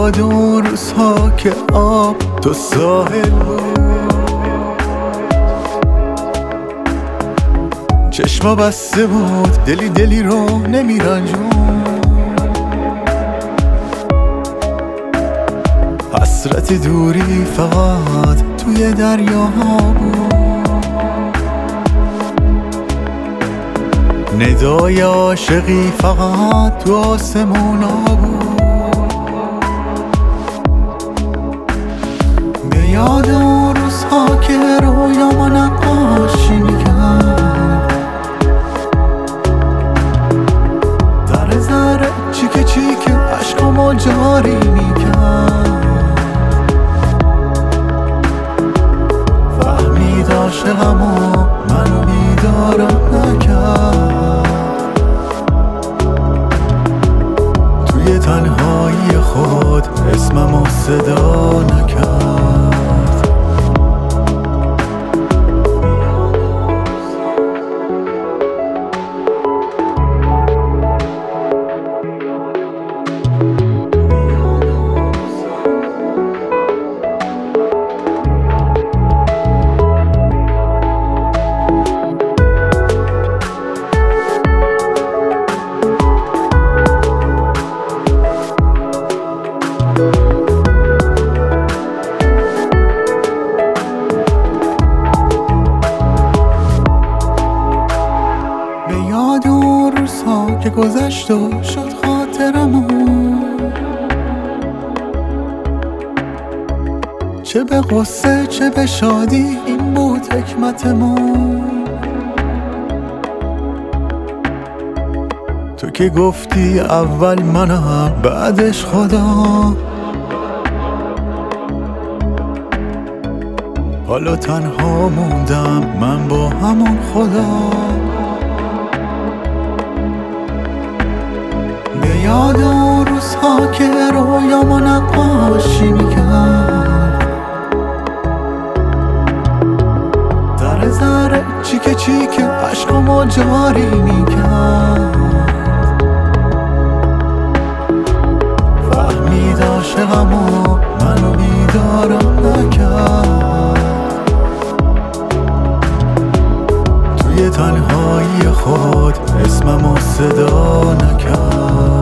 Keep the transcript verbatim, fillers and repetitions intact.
یاد اون روزها که آب تو ساحل بود، چشما بسته بود، دلی دلی رو نمیرنجون، حسرت دوری فقط توی دریاها بود، ندای عاشقی فقط تو آسمونا بود. به یاد اون روزها که رویاما نقاشی میکرد، ذره ذره چیکه چیکه عشقامو جاری میکرد، فهمید عاشقمو منو بیدارم نکرد، توی تنهایی خود اسممو صدا نکرد. به یاد اون روزها که گذشت و شد خاطرمون، چه به غصه چه به شادی این بود حکمتمون. تو که گفتی اول منم بعدش خدا، حالا تنها موندم من با همون خدا. به یاد اون روزها که رویاما نقاشی میکرد، ذره ذره چیکه چیکه عشقامو جاری میکرد، فهمید عاشقمو منو بیدارم نکرد، توی تنهایی خود اسممو صدا نکرد.